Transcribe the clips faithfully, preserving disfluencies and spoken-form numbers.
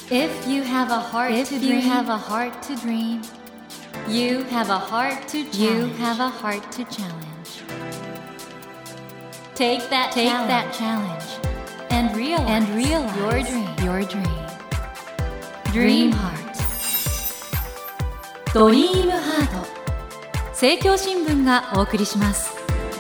If you have a heart If to you dream, have a heart to dream, you have a heart to challenge. you have a heart to challenge. Take that Take challenge that challenge and realize, and realize your dream. your dream. Dream Dream Heart ドリームハート政教新聞がお送りします。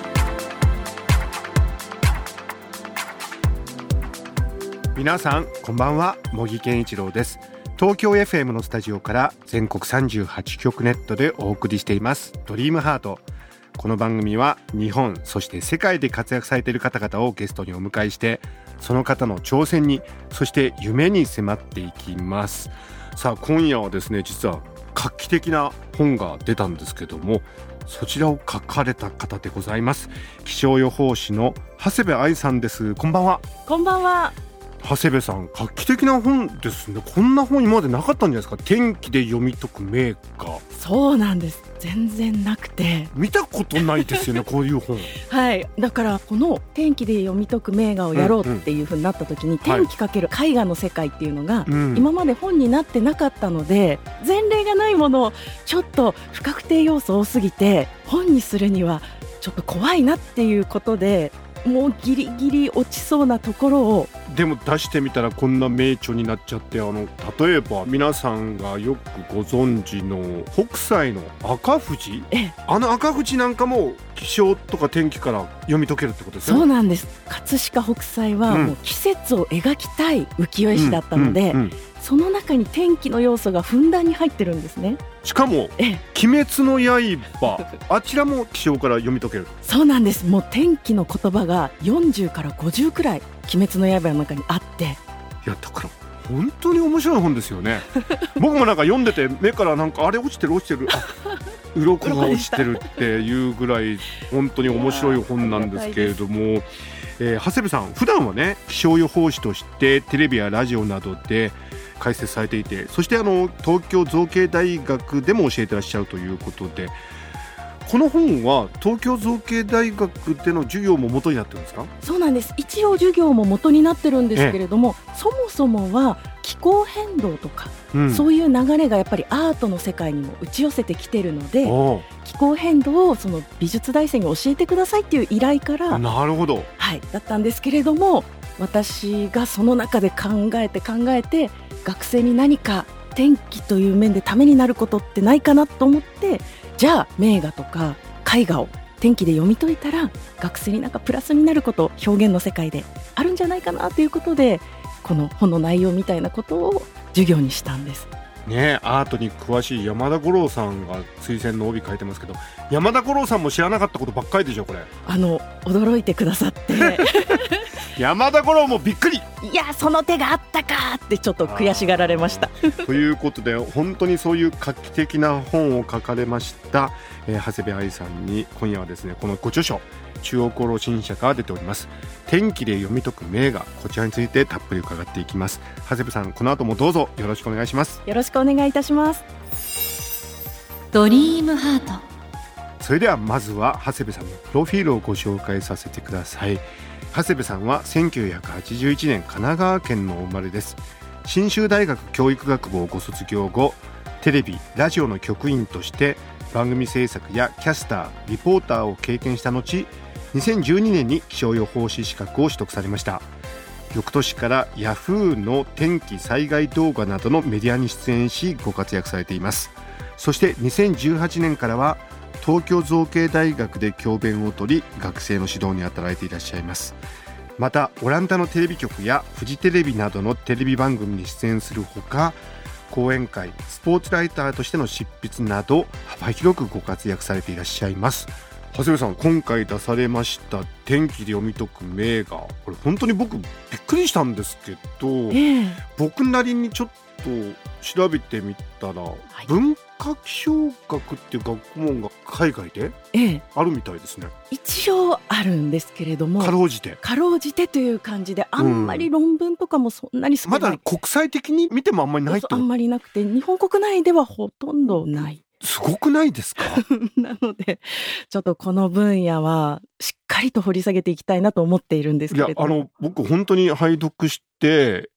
皆さんこんばんは、茂木健一郎です。東京 エフエム のスタジオから全国さんじゅうはちきょくネットでお送りしていますドリームハート。この番組は日本そして世界で活躍されている方々をゲストにお迎えして、その方の挑戦にそして夢に迫っていきます。さあ今夜はですね、実は画期的な本が出たんですけども、そちらを書かれた方でございます。気象予報士の長谷部愛さんです。こんばんは。 こんばんは。 長谷部さん、画期的な本ですね。こんな本今までなかったんじゃないですか。天気で読み解く名画。 そうなんです。全然なくて見たことないですよねこういう本。 はい、だからこの天気で読み解く名画をやろうっていう風になった時に、うんうん、天気かける絵画の世界っていうのが、はい、今まで本になってなかったので、前例がないものをちょっと不確定要素多すぎて本にするにはちょっと怖いなっていうことで、もうギリギリ落ちそうなところをでも出してみたらこんな名著になっちゃって、あの例えば皆さんがよくご存知の北斎の赤富士、あの赤富士なんかも気象とか天気から読み解けるってことですよね。 そうなんです。葛飾北斎はもう季節を描きたい浮世絵師だったので、うんうんうん、その中に天気の要素がふんだんに入ってるんですね。 しかも鬼滅の刃あちらも気象から読み解ける。 そうなんです。もう天気の言葉がよんじゅうからごじゅうくらい鬼滅の刃の中にあって、いやだから本当に面白い本ですよね僕もなんか読んでて目からなんかあれ落ちてる落ちてるあ鱗が落ちてるっていうぐらい本当に面白い本なんですけれども、えー、長谷部さん普段はね気象予報士としてテレビやラジオなどで解説されていて、そしてあの東京造形大学でも教えてらっしゃるということで、この本は東京造形大学での授業も元になってるんですか？ そうなんです。一応授業も元になってるんですけれども、そもそもは気候変動とか、うん、そういう流れがやっぱりアートの世界にも打ち寄せてきてるので、気候変動をその美術大生に教えてくださいっていう依頼から、 なるほど、 はい、だったんですけれども、私がその中で考えて考えて学生に何か天気という面でためになることってないかなと思って、じゃあ名画とか絵画を天気で読み解いたら学生になんかプラスになること、表現の世界であるんじゃないかなということで、この本の内容みたいなことを授業にしたんですね。アートに詳しい山田五郎さんが推薦の帯書いてますけど、山田五郎さんも知らなかったことばっかりでしょこれ。 あの驚いてくださって山田五郎もびっくり、 いやその手があったかってちょっと悔しがられましたということで本当にそういう画期的な本を書かれました、えー、長谷部愛さんに今夜はですね、このご著書中央厚労新社から出ております天気で読み解く名画、こちらについてたっぷり伺っていきます。長谷部さん、この後もどうぞよろしくお願いします。 よろしくお願いいたします。 ドリームハート。 それではまずは長谷部さんのプロフィールをご紹介させてください。長谷部さんはせんきゅうひゃくはちじゅういちねん神奈川県のお生まれです。信州大学教育学部をご卒業後、テレビラジオの局員として番組制作やキャスターリポーターを経験した後、にせんじゅうにねんに気象予報士資格を取得されました。翌年からヤフーの天気災害動画などのメディアに出演しご活躍されています。そしてにせんじゅうはちねんからは東京造形大学で教鞭を取り、学生の指導に当たられていらっしゃいます。またオランダのテレビ局やフジテレビなどのテレビ番組に出演するほか、講演会、スポーツライターとしての執筆など幅広くご活躍されていらっしゃいます。長谷部さん、今回出されました天気で読み解く名画、これ本当に僕びっくりしたんですけど、えー、僕なりにちょっと調べてみたら、はい、文化気象学っていう学問が海外であるみたいですね、 えー、一応あるんですけれども、 かろうじてかろうじてという感じで、あんまり論文とかもそんなに少ない、 まだ国際的に見てもあんまりないと。 あんまりなくて、日本国内ではほとんどない。 すごくないですかなのでちょっとこの分野はしっかりと掘り下げていきたいなと思っているんですけれども、 いやあの僕本当に拝読して、同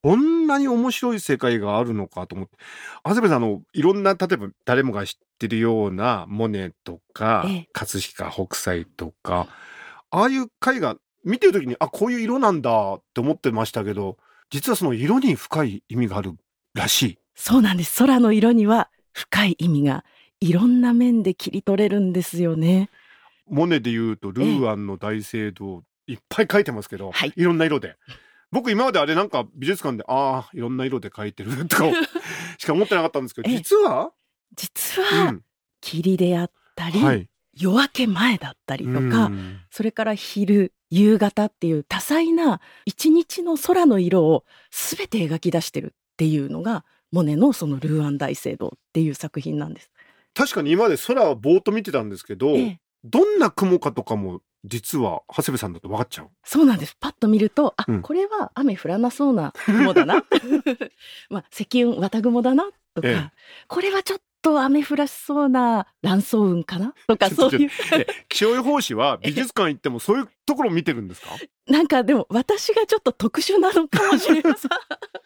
んなに面白い世界があるのかと思って、長谷部さん、あのいろんな、例えば誰もが知ってるようなモネとか、 ええ、 葛飾北斎とか、ああいう絵画見てる時に、あ、こういう色なんだって思ってましたけど、実はその色に深い意味があるらしい。 そうなんです。空の色には深い意味がいろんな面で切り取れるんですよね。 モネでいうとルーアンの大聖堂、いっぱい描いてますけど、 はい、 いろんな色で。僕今まであれなんか美術館で、ああいろんな色で描いてるとかしか思ってなかったんですけど、実は実は、うん、霧であったり、はい、夜明け前だったりとか、それから昼夕方っていう多彩な一日の空の色を全て描き出してるっていうのがモネのそのルーアン大聖堂っていう作品なんです。 確かに今まで空はぼーっと見てたんですけど、ええ、どんな雲かとかも実は長谷部さんだと分かっちゃう。 そうなんです。パッと見ると、あ、うん、これは雨降らなそうな雲だなまあ積雲綿雲だなとか、ええ、これはちょっと雨降らしそうな乱層雲かなとか、そういう気象予報士は美術館行ってもそういうところを見てるんですか？ なんかでも私がちょっと特殊なのかもしれません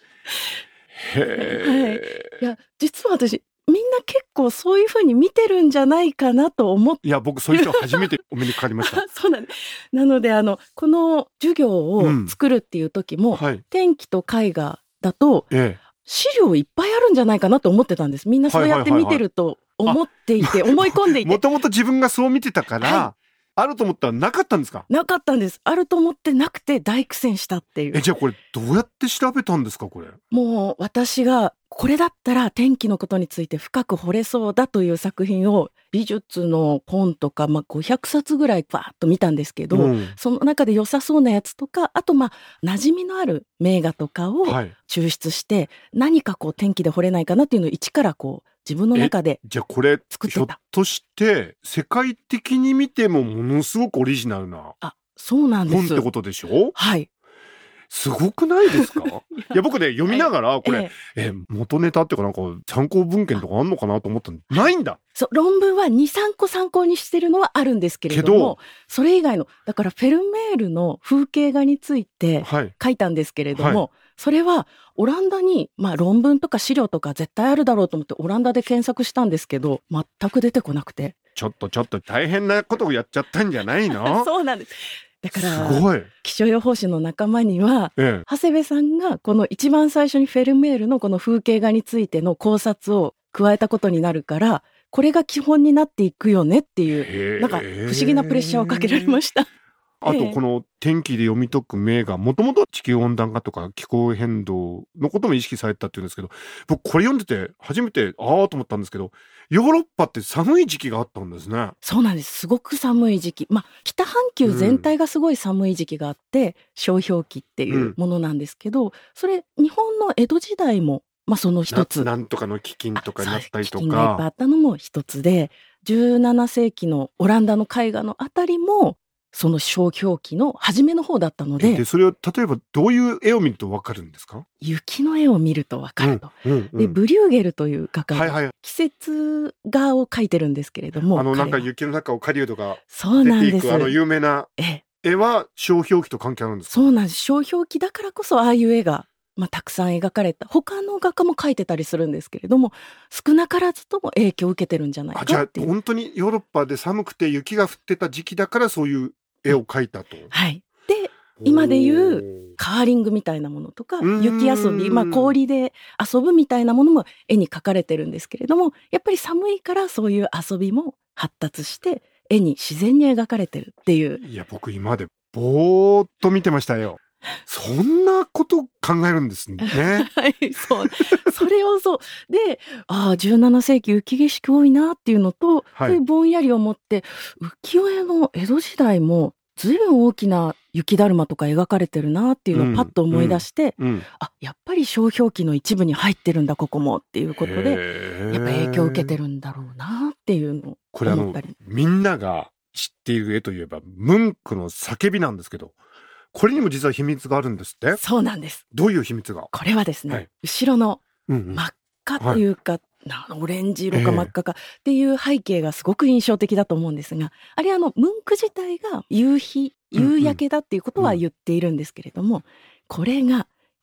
へー、 はい、いや実は私みんな結構そういう風に見てるんじゃないかなと思って、 いや僕そういう人初めてお目にかかりましたそうなんです。なのであのこの授業を作るっていう時も、うん、はい、天気と絵画だと、ええ、資料いっぱいあるんじゃないかなと思ってたんです。みんなそうやって見てると思っていて、はいはいはいはい、思い込んでいて、 もともと自分がそう見てたから、はい、あると思ったらなかったんですか？ なかったんです。あると思ってなくて大苦戦したっていう。 え、じゃあこれどうやって調べたんですか？これもう私がこれだったら天気のことについて深く掘れそうだという作品を美術の本とか、まあ、ごひゃくさつぐらいバーッと見たんですけど、うん、その中で良さそうなやつとか、あとまあ馴染みのある名画とかを抽出して、はい、何かこう天気で掘れないかなっていうのを一からこう自分の中で作ってた。 じゃあこれひょっとして世界的に見てもものすごくオリジナルなそうなんです。 本ってことでしょ？ はい。 すごくないですか？いや, いや僕ね読みながらこれ、えええ元ネタっていうかなんか参考文献とかあんのかなと思ったのないんだ。 そう論文は にさんこ参考にしてるのはあるんですけれども、それ以外のだからフェルメールの風景画について書いたんですけれども、はいはい、それはオランダに、まあ、論文とか資料とか絶対あるだろうと思ってオランダで検索したんですけど全く出てこなくて、 ちょっとちょっと大変なことをやっちゃったんじゃないの？ そうなんです。だからすごい気象予報士の仲間には、ええ、長谷部さんがこの一番最初にフェルメールのこの風景画についての考察を加えたことになるから、これが基本になっていくよねっていうなんか不思議なプレッシャーをかけられました。 あとこの天気で読み解く名画、もともと地球温暖化とか気候変動のことも意識されたっていうんですけど、僕これ読んでて初めてああと思ったんですけど、ヨーロッパって寒い時期があったんですね。 そうなんです。すごく寒い時期、まあ、北半球全体がすごい寒い時期があって、うん、小氷期っていうものなんですけど、うん、それ日本の江戸時代も、まあ、その一つな, なんとかの飢饉とかになったりとか、 飢饉がいっぱいあったのも一つで、じゅうななせいきのオランダの絵画のあたりもその小氷期の初めの方だったの で, でそれを例えばどういう絵を見ると分かるんですか？ 雪の絵を見ると分かると、うんうんうん、でブリューゲルという画家が、はいはい、季節画を描いてるんですけれども、 あのなんか雪の中を狩人が出ていくあの有名な絵は小氷期と関係あるんですか？ そうなんです。小氷期だからこそああいう絵が、まあ、たくさん描かれた。他の画家も描いてたりするんですけれども、少なからずとも影響を受けてるんじゃないかっていう。 あ、じゃあ本当にヨーロッパで寒くて雪が降ってた時期だからそういう絵を描いたと。 はい。で今でいうカーリングみたいなものとか雪遊び、まあ、氷で遊ぶみたいなものも絵に描かれてるんですけれども、やっぱり寒いからそういう遊びも発達して絵に自然に描かれてるっていう。 いや僕今までぼーっと見てましたよ。そんなこと考えるんですね。 はい、そう。それをそうで、ああじゅうななせいき雪景色多いなっていうのと、はい、そういうぼんやりを持って浮世絵の江戸時代もずいぶん大きな雪だるまとか描かれてるなっていうのをパッと思い出して、うんうんうん、あやっぱり小氷期の一部に入ってるんだここもっていうことで、やっぱ影響を受けてるんだろうなっていうのを思ったり。 これあのみんなが知っている絵といえばムンクの叫びなんですけど、これにも実は秘密があるんですって。 そうなんです。 どういう秘密が？ これはですね、はい、後ろの真っ赤というか、うんうん、オレンジ色か真っ赤かっていう背景がすごく印象的だと思うんですが、あれあのムンク自体が夕日夕焼けだっていうことは言っているんですけれども、うんうん、これが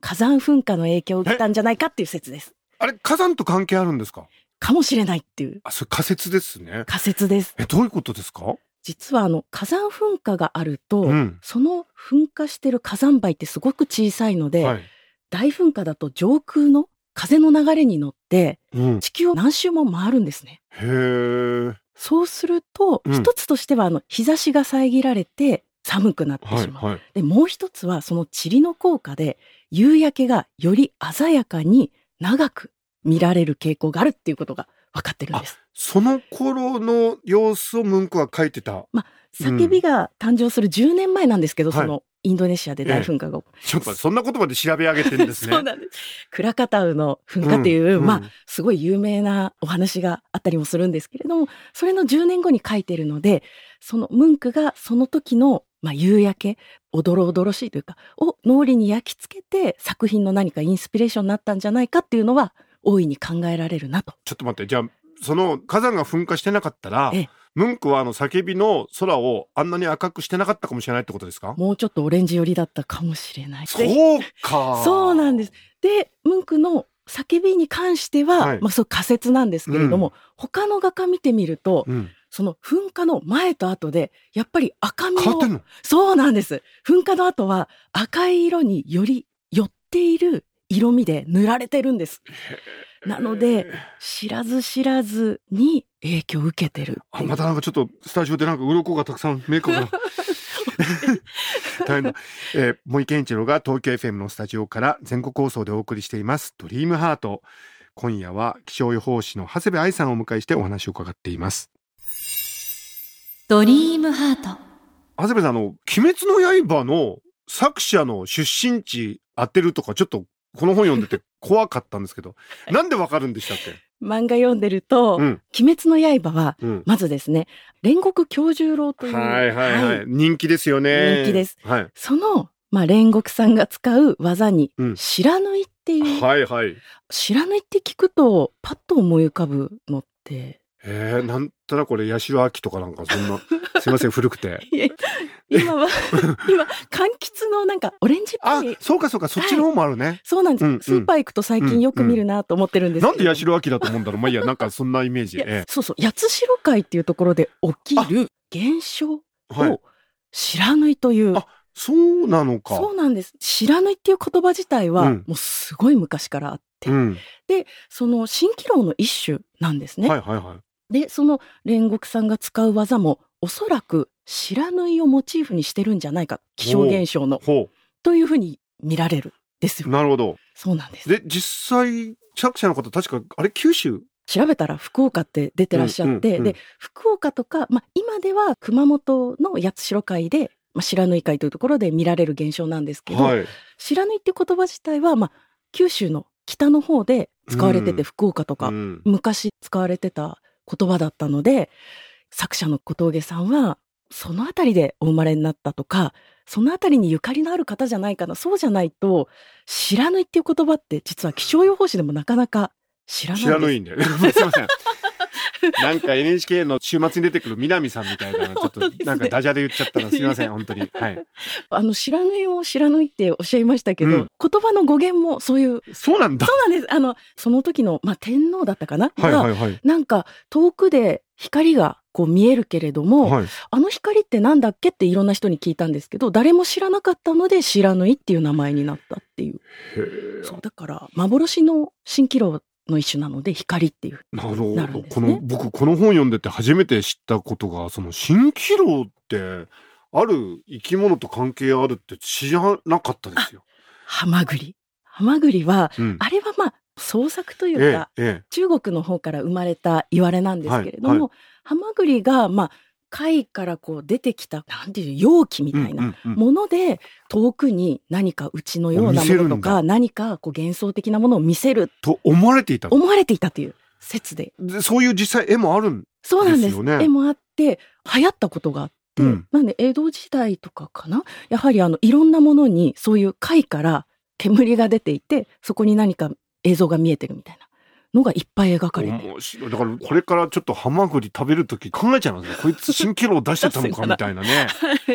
火山噴火の影響を受けたんじゃないかっていう説です。 あれ火山と関係あるんですか？ かもしれないっていう。 あ、それ仮説ですね。 仮説です。 え、どういうことですか？ 実はあの火山噴火があると、 うん、 その噴火してる火山灰ってすごく小さいので、はい、大噴火だと上空の風の流れに乗って地球を何周も回るんですね。 うん、へー。 そうすると、うん、一つとしてはあの日差しが遮られて寒くなってしまう、はいはい、でもう一つはその塵の効果で夕焼けがより鮮やかに長く見られる傾向があるっていうことが分かってるんです。 その頃の様子をムンクは書いてた。 まあ、叫びが誕生するじゅうねんまえなんですけど、うん、そのインドネシアで大噴火が、ええ、 ちょっとそんなことまで調べ上げてるんですね。 そうなんです。クラカタウの噴火っていう、うん、まあすごい有名なお話があったりもするんですけれども、それのじゅうねんごに書いてるので、そのムンクがその時のまあ夕焼け、おどろおどろしいというかを脳裏に焼き付けて作品の何かインスピレーションになったんじゃないかっていうのは大いに考えられるなと。 ちょっと待って、じゃあその火山が噴火してなかったら、ええ、ムンクはあの叫びの空をあんなに赤くしてなかったかもしれないってことですか？ もうちょっとオレンジ寄りだったかもしれない。 そうか。 そうなんです。で、ムンクの叫びに関しては、はい、まあそう仮説なんですけれども、うん、他の画家見てみると、うん、その噴火の前と後でやっぱり赤みを、 変わってんの？ そうなんです。噴火の後は赤い色により寄っている色味で塗られてるんです。なので知らず知らずに影響を受けてる。 あ、またなんかちょっとスタジオでなんか鱗がたくさんメイクが大変だ、えー、森健一郎が東京 エフエム のスタジオから全国放送でお送りしていますドリームハート。今夜は気象予報士の長谷部愛さんをお迎えしてお話を伺っています。 ドリームハート。 長谷部さん、あの鬼滅の刃の作者の出身地当てるとかちょっとこの本読んでて怖かったんですけどなんでわかるんでしたっけ？ 漫画読んでると、うん、鬼滅の刃は、うん、まずですね煉獄杏寿郎という、 はいはいはいはい、人気ですよね。 人気です、 はい、 その、まあ、煉獄さんが使う技に、うん、白縫いっていう、 はいはい、 白縫いって聞くとパッと思い浮かぶのってえー、なんとなくこれ八代亜紀とかなんかそんなすいません古くていや今は今柑橘のなんかオレンジっぽい。 あ、そうかそうか、そっちの方もあるね、はい、 そうなんです、うんうん、スーパー行くと最近よく見るなと思ってるんですけど、 うんうん、なんで八代亜紀だと思うんだろう。まあいいや、なんかそんなイメージ、ええ、 そうそう、八代海っていうところで起きる現象を白縫いという、 はい、あ、そうなのか。 そうなんです。白縫いっていう言葉自体は、うん、もうすごい昔からあって、うん、でその蜃気楼の一種なんですね。 はいはいはい。 でその煉獄さんが使う技もおそらく白縫いをモチーフにしてるんじゃないか、気象現象のというふうに見られるですよ。 なるほど。 そうなんです。 で実際作者の方確かあれ九州調べたら福岡って出てらっしゃって、うんうんうん、で福岡とか、まあ、今では熊本の八代海で、まあ、白縫い海というところで見られる現象なんですけど、はい、白縫いっていう言葉自体は、まあ、九州の北の方で使われてて、うん、福岡とか、うん、昔使われてた言葉だったので、作者の小峠さんはそのあたりでお生まれになったとか、そのあたりにゆかりのある方じゃないかな。そうじゃないと白縫いっていう言葉って実は気象予報士でもなかなか知らないです。知らないんだよねすいませんなんか エヌエイチケー の週末に出てくる南さんみたいな、ちょっとなんかダジャレ言っちゃったらすいません本当に、はい、あの白縫いを白縫いっておっしゃいましたけど、うん、言葉の語源もそういう。 そうなんだ。 そうなんです。あのその時の、まあ、天皇だったかな、 はいはいはい、 なんか遠くで光がこう見えるけれども、はい、あの光ってなんだっけっていろんな人に聞いたんですけど、誰も知らなかったので白縫いっていう名前になったっていう。へ、そうだから幻の蜃気楼の一種なので光っていうなるほど。なるんですね。この僕この本読んでて初めて知ったことが、その蜃気楼ってある生き物と関係あるって知らなかったですよ。 ハマグリ。ハマグリは、うん、あれはまあ創作というか、ええええ、中国の方から生まれた言われなんですけれども、はいはい、ハマグリがまあ貝からこう出てきたなんていう容器みたいなもので、うんうんうん、遠くに何かうちのようなものとか何かこう幻想的なものを見せると思われていた思われていたという説 で, でそういう実際絵もあるんですよね。 そうなんです。絵もあって流行ったことがあって、うん、なんで江戸時代とかかな、やはりあのいろんなものにそういう貝から煙が出ていて、そこに何か映像が見えてるみたいなのがいっぱい描かれて、面白い。だからこれからちょっとハマグリ食べるとき考えちゃいますね。こいつ蜃気楼出してたのかみたいなね、はい、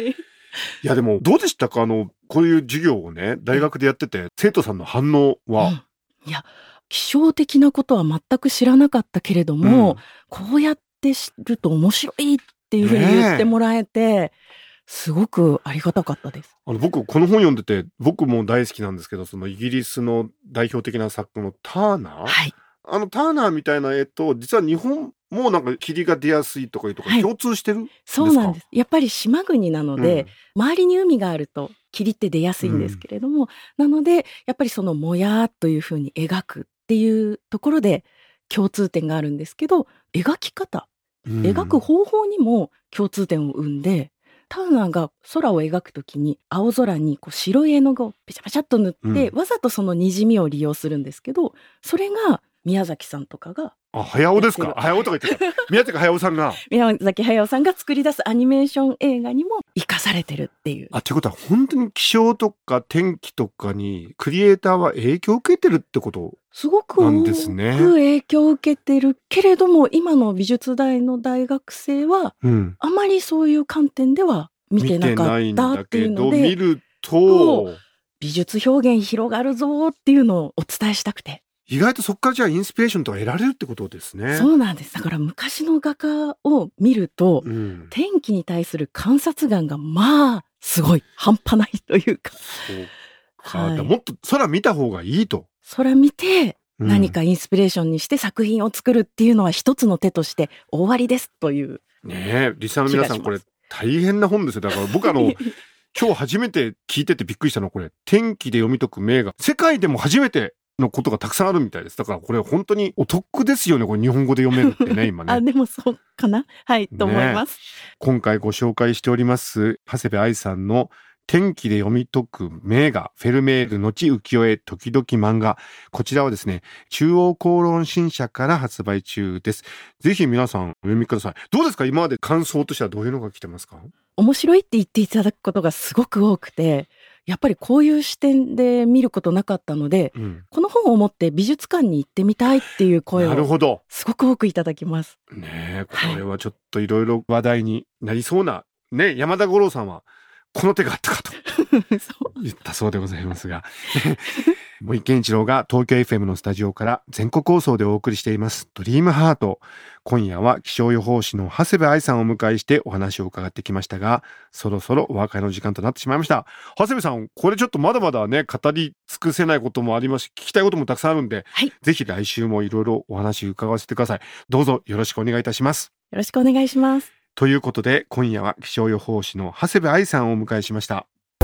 いやでもどうでしたか、あのこういう授業をね大学でやってて生徒さんの反応は。 うん、いや気象的なことは全く知らなかったけれども、うん、こうやって知ると面白いっていうふうに言ってもらえて、ね、すごくありがたかったです。 あの僕この本読んでて僕も大好きなんですけど、そのイギリスの代表的な作家のターナー、 はい、 あのターナーみたいな絵と実は日本もなんか霧が出やすいとかいうところ共通してるんですか？ そうなんです。やっぱり島国なので、うん、周りに海があると霧って出やすいんですけれども、うん、なのでやっぱりそのもやーというふうに描くっていうところで共通点があるんですけど、描き方、うん、描く方法にも共通点を生んで、ターナーが空を描くときに青空にこう白い絵の具をペチャペチャっと塗って、うん、わざとそのにじみを利用するんですけど、それが宮崎さんとかが、 あ、駿ですか？駿とか言ってた。宮崎駿さんが宮崎駿さんが作り出すアニメーション映画にも生かされてるっていう。 あ、ということは本当に気象とか天気とかにクリエイターは影響を受けてるってことすごくなんですね。 影響を受けてるけれども、今の美術大の大学生は、うん、あまりそういう観点では見てなかったっていうので、 見ると美術表現広がるぞっていうのをお伝えしたくて。 意外とそこからじゃあインスピレーションとか得られるってことですね。 そうなんです。だから昔の画家を見ると、うん、天気に対する観察眼がまあすごい半端ないというか。 そうか、はい、もっと空見た方がいいと。 空見て何かインスピレーションにして作品を作るっていうのは一つの手として終わりですという。 ねえ、リスナーの皆さんこれ大変な本ですよ。だから僕あの今日初めて聞いててびっくりしたのはこれ、天気で読み解く名画、世界でも初めてのことがたくさんあるみたいです。だからこれ本当にお得ですよね、これ日本語で読めるってね今ね。 あ、でもそうかな、はいと思います、ね、 今回ご紹介しております長谷部愛さんの天気で読み解く名画、フェルメールのち浮世絵時々漫画、こちらはですね中央公論新社から発売中です。ぜひ皆さんお読みください。どうですか、今まで感想としてはどういうのが来てますか？ 面白いって言っていただくことがすごく多くて、やっぱりこういう視点で見ることなかったので、うん、この本を持って美術館に行ってみたいっていう声をすごく多くいただきます。 ねえ、これはちょっといろいろ話題になりそうな、ね、山田五郎さんはこの手があったかと言ったそうでございますが森健一郎が東京 エフエム のスタジオから全国放送でお送りしていますドリームハート。今夜は気象予報士の長谷部愛さんをお迎えしてお話を伺ってきましたが、そろそろお別れの時間となってしまいました。長谷部さん、これちょっとまだまだね語り尽くせないこともありますし、聞きたいこともたくさんあるんで、はい、ぜひ来週もいろいろお話伺わせてください。どうぞよろしくお願いいたします。 よろしくお願いします。 ということで今夜は気象予報士の長谷部愛さんをお迎えしました。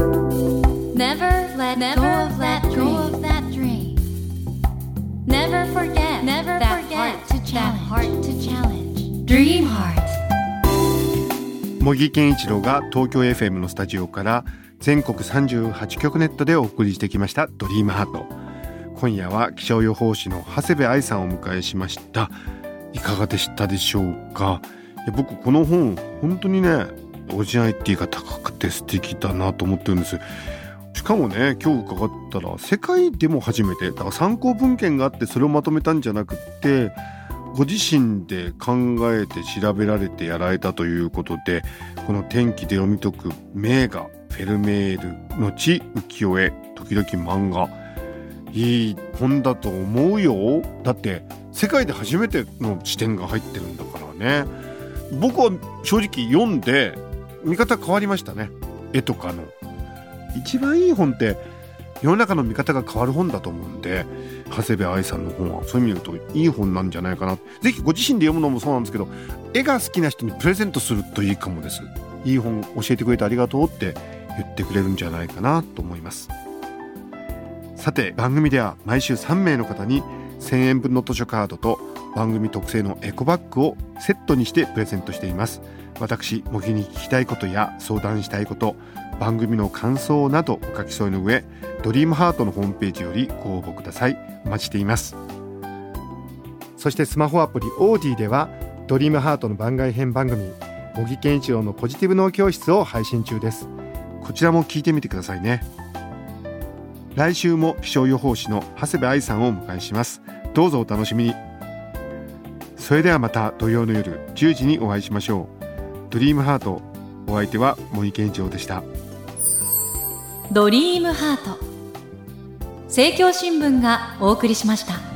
Never let go of that dream. Never forget Never that heart to challenge. Dream Heart. 茂木健一郎が東京 エフエム のスタジオから全国さんじゅうはちきょくネットでお送りしてきましたドリームハート。今夜は気象予報士の長谷部愛さんをお迎えしました。いかがでしたでしょうか。いや僕この本本当にねオリジナリティが高くて素敵だなと思ってるんです。しかもね今日伺ったら世界でも初めてだから参考文献があってそれをまとめたんじゃなくってご自身で考えて調べられてやられたということで、この天気で読み解く名画フェルメールのち浮世絵時々漫画、いい本だと思うよ。だって世界で初めての視点が入ってるんだからね。僕は正直読んで見方変わりましたね。絵とかの一番いい本って世の中の見方が変わる本だと思うんで、長谷部愛さんの本はそういう意味で言うといい本なんじゃないかな。ぜひご自身で読むのもそうなんですけど、絵が好きな人にプレゼントするといいかもです。いい本教えてくれてありがとうって言ってくれるんじゃないかなと思います。さて番組では毎週さんめいの方にせんえんぶんの図書カードと番組特製のエコバッグをセットにしてプレゼントしています。私茂木に聞きたいことや相談したいこと、番組の感想などお書き添えの上、ドリームハートのホームページよりご応募ください。お待ちしています。そしてスマホアプリオーディではドリームハートの番外編番組茂木健一郎のポジティブ脳教室を配信中です。こちらも聞いてみてくださいね。来週も気象予報士の長谷部愛さんをお迎えします。どうぞお楽しみに。それではまた土曜の夜じゅうじにお会いしましょう。ドリームハート、お相手は茂木健一郎でした。 ドリームハート。政教新聞がお送りしました。